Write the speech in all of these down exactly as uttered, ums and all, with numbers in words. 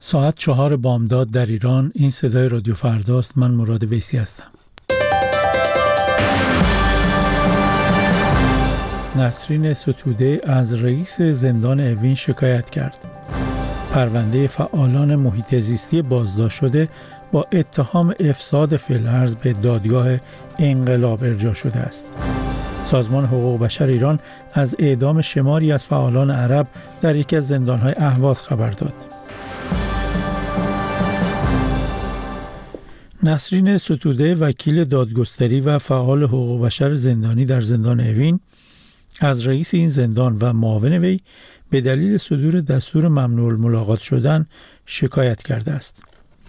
ساعت چهار بامداد در ایران. این صدای رادیو فرداست. من مراد ویسی هستم. نسرین ستوده از رئیس زندان اوین شکایت کرد. پرونده فعالان محیط زیستی بازداشت شده با اتهام افساد فی‌الارض به دادگاه انقلاب ارجاع شده است. سازمان حقوق بشر ایران از اعدام شماری از فعالان عرب در یکی از زندان‌های اهواز خبر داد. نسرین ستوده وکیل دادگستری و فعال حقوق بشر زندانی در زندان اوین از رئیس این زندان و معاون وی به دلیل صدور دستور ممنوع الملاقات شدن شکایت کرده است.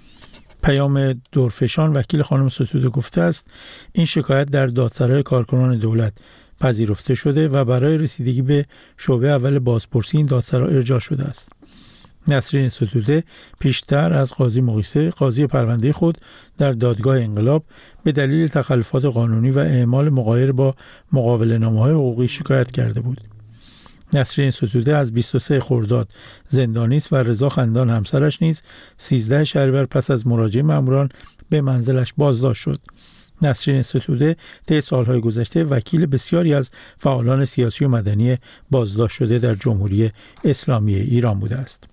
پیام دورفشان وکیل خانم ستوده گفته است این شکایت در دادسرای کارکنان دولت پذیرفته شده و برای رسیدگی به شعبه اول بازپرسی این دادسرا ارجاع شده است. نسرین ستوده پیشتر از قاضی مقیسه قاضی پرونده خود در دادگاه انقلاب به دلیل تخلفات قانونی و اعمال مغایر با مقابله‌نامه‌های حقوقی شکایت کرده بود. نسرین ستوده از بیست و سوم خرداد زندانی است و رضا خندان همسرش نیز سیزدهم شهریور پس از مراجعه ماموران به منزلش بازداشت شد. نسرین ستوده طی سالهای گذشته وکیل بسیاری از فعالان سیاسی و مدنی بازداشت شده در جمهوری اسلامی ایران بوده است.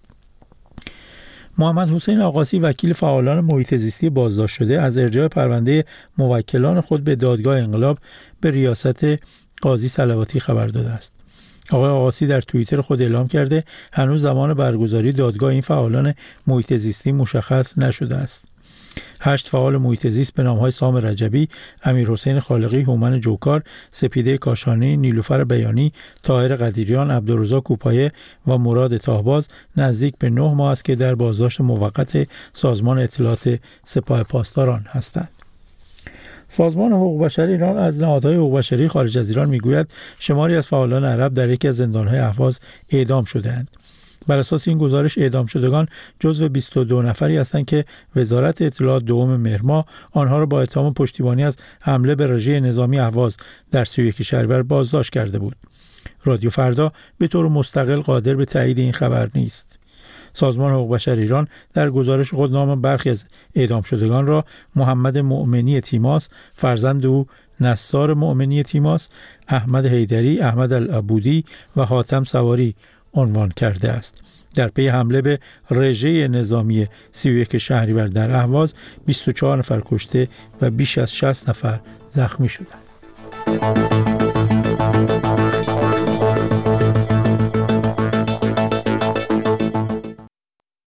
محمد حسین آقاسی وکیل فعالان محیط زیستی بازداشت شده از ارجاع پرونده موکلان خود به دادگاه انقلاب به ریاست قاضی صلواتی خبر داده است. آقای آقاسی در توییتر خود اعلام کرده هنوز زمان برگزاری دادگاه این فعالان محیط زیستی مشخص نشده است. هشت فعال محیط زیست به نام‌های سام رجبی، امیرحسین خالقی، هومن جوکار، سپیده کاشانی، نیلوفر بیانی، طاهر قدیریان، عبدالرزاق کوپایه و مراد تاهباز نزدیک به نه ماه است که در بازداشت موقت سازمان اطلاعات سپاه پاسداران هستند. سازمان حقوق بشر ایران از نهادهای حقوق بشری خارج از ایران میگوید شماری از فعالان عرب در یکی از زندان‌های اهواز اعدام شده‌اند. بر اساس این گزارش اعدام شدگان جزو بیست و دو نفری هستند که وزارت اطلاعات دوم مهر ماه آنها را با اتهام پشتیبانی از حمله به رژه نظامی اهواز در سی و یک شهریور بازداشت کرده بود. رادیو فردا به طور مستقل قادر به تایید این خبر نیست. سازمان حقوق بشر ایران در گزارش خود نام برخی از اعدام شدگان را محمد مؤمنی تیماس، فرزند او نصار مؤمنی تیماس، احمد حیدری، احمد العبودی و حاتم سواری عنوان کرده است. در پی حمله به رژه نظامی سی و یک شهریور در اهواز بیست و چهار نفر کشته و بیش از شصت نفر زخمی شدند.